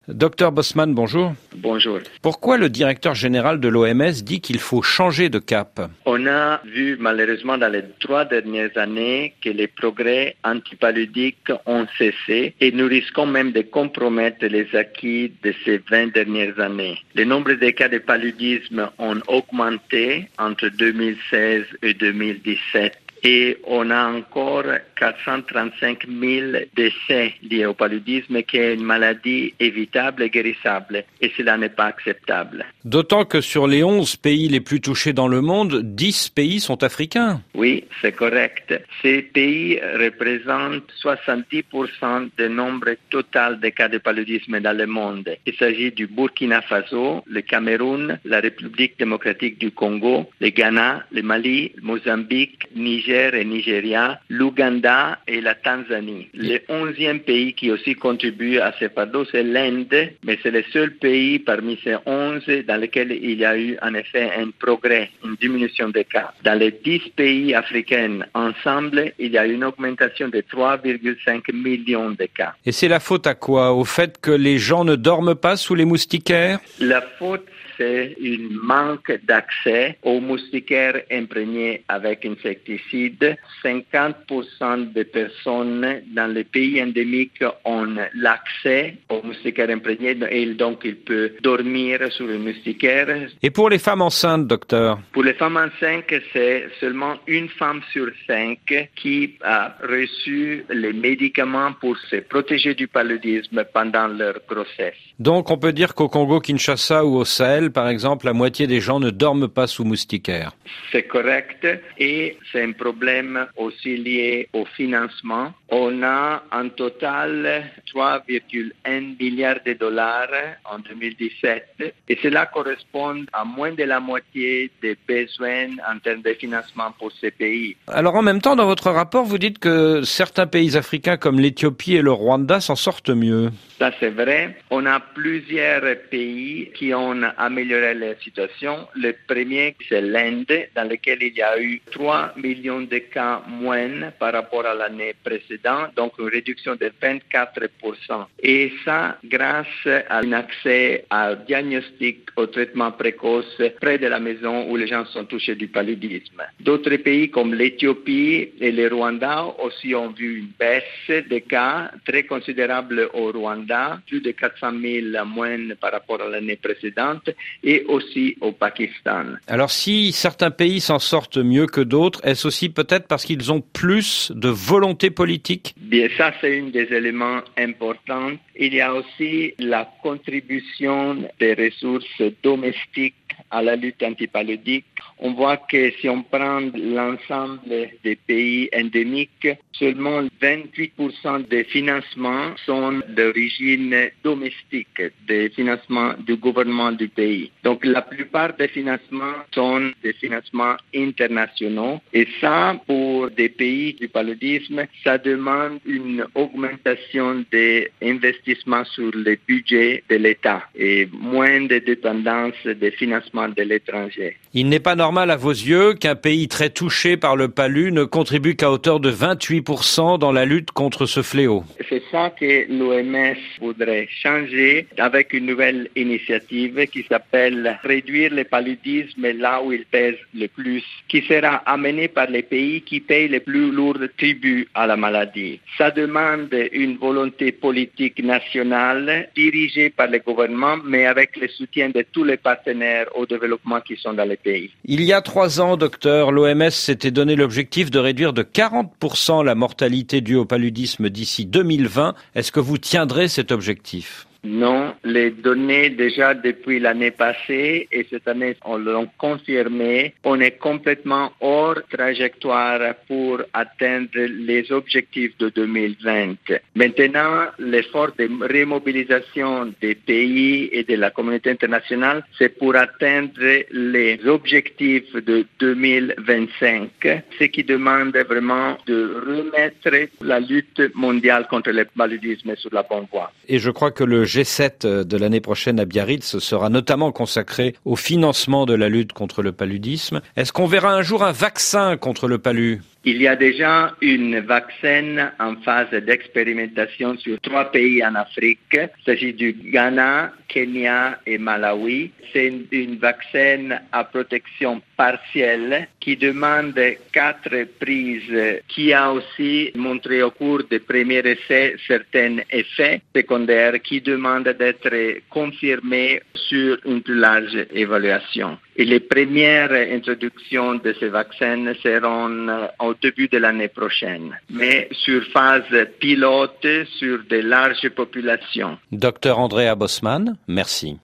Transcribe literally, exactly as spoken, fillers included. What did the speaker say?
Docteur Bosman, bonjour. Bonjour. Pourquoi le directeur général de l'O M S dit qu'il faut changer de cap? On a vu malheureusement dans les trois dernières années que les progrès antipaludistes ont cessé et nous risquons même de compromettre les acquis de ces vingt dernières années. Le nombre de cas de paludisme ont augmenté entre deux mille seize et deux mille dix-sept. Et on a encore quatre cent trente-cinq mille décès liés au paludisme, qui est une maladie évitable et guérissable. Et cela n'est pas acceptable. D'autant que sur les onze pays les plus touchés dans le monde, dix pays sont africains. Oui, c'est correct. Ces pays représentent soixante-dix pour cent du nombre total de cas de paludisme dans le monde. Il s'agit du Burkina Faso, le Cameroun, la République démocratique du Congo, le Ghana, le Mali, le Mozambique, Niger, et Nigeria, l'Ouganda et la Tanzanie. Le onzième pays qui aussi contribue à ces fardeaux, c'est l'Inde, mais c'est le seul pays parmi ces onze dans lequel il y a eu en effet un progrès, une diminution des cas. Dans les dix pays africains ensemble, il y a une augmentation de trois virgule cinq millions de cas. Et c'est la faute à quoi? Au fait que les gens ne dorment pas sous les moustiquaires? La faute, c'est un manque d'accès aux moustiquaires imprégnés avec insecticides. cinquante pour cent des personnes dans les pays endémiques ont l'accès aux moustiquaires imprégnés et donc ils peuvent dormir sur les moustiquaires. Et pour les femmes enceintes, docteur? Pour les femmes enceintes, c'est seulement une femme sur cinq qui a reçu les médicaments pour se protéger du paludisme pendant leur grossesse. Donc on peut dire qu'au Congo-Kinshasa ou au Sahel, par exemple, la moitié des gens ne dorment pas sous moustiquaires. C'est correct et c'est un problème aussi lié au financement. On a en total trois virgule un milliards de dollars en deux mille dix-sept et cela correspond à moins de la moitié des besoins en termes de financement pour ces pays. Alors en même temps, dans votre rapport, vous dites que certains pays africains comme l'Éthiopie et le Rwanda s'en sortent mieux. Ça c'est vrai. On a plusieurs pays qui ont amélioré la situation. Le premier, c'est l'Inde, dans lequel il y a eu trois millions de cas moins par rapport à l'année précédente, donc une réduction de vingt-quatre pour cent. Et ça, grâce à un accès à diagnostic, au traitement précoce près de la maison où les gens sont touchés du paludisme. D'autres pays comme l'Éthiopie et le Rwanda aussi ont vu une baisse des cas très considérable au Rwanda, plus de quatre cent mille moins par rapport à l'année précédente, et aussi au Pakistan. Alors si certains pays s'en sortent mieux que d'autres, est-ce aussi peut-être parce qu'ils ont plus de volonté politique? Bien, ça c'est un des éléments importants. Il y a aussi la contribution des ressources domestiques à la lutte antipaludiste. On voit que si on prend l'ensemble des pays endémiques, seulement vingt-huit pour cent des financements sont d'origine domestique, des financements du gouvernement du pays. Donc la plupart des financements sont des financements internationaux et ça, pour des pays du paludisme, ça demande une augmentation des investissements sur le budget de l'État et moins de dépendance des financements de l'étranger. Il n'est pas normal à vos yeux qu'un pays très touché par le palu ne contribue qu'à hauteur de vingt-huit pour cent dans la lutte contre ce fléau. C'est ça que l'O M S voudrait changer avec une nouvelle initiative qui s'appelle Réduire le paludisme là où il pèse le plus, qui sera amenée par les pays qui payent les plus lourds tributs à la maladie. Ça demande une volonté politique nationale dirigée par le gouvernement, mais avec le soutien de tous les partenaires au développement qui sont dans les pays. Il y a trois ans, docteur, l'O M S s'était donné l'objectif de réduire de quarante pour cent la mortalité due au paludisme d'ici deux mille vingt. Est-ce que vous tiendrez cet objectif? Non, les données déjà depuis l'année passée et cette année on l'a confirmé, on est complètement hors trajectoire pour atteindre les objectifs de deux mille vingt. Maintenant, l'effort de remobilisation des pays et de la communauté internationale, c'est pour atteindre les objectifs de deux mille vingt-cinq, ce qui demande vraiment de remettre la lutte mondiale contre le paludisme sur la bonne voie. Et je crois que le G sept de l'année prochaine à Biarritz sera notamment consacré au financement de la lutte contre le paludisme. Est-ce qu'on verra un jour un vaccin contre le palu ? Il y a déjà un vaccin en phase d'expérimentation sur trois pays en Afrique. Il s'agit du Ghana, Kenya et Malawi. C'est un vaccin à protection partielle qui demande quatre prises, qui a aussi montré au cours des premiers essais certains effets secondaires qui demandent d'être confirmés sur une plus large évaluation. Et les premières introductions de ces vaccins seront au début de l'année prochaine, mais sur phase pilote sur de larges populations. Docteur Andrea Bosman, merci.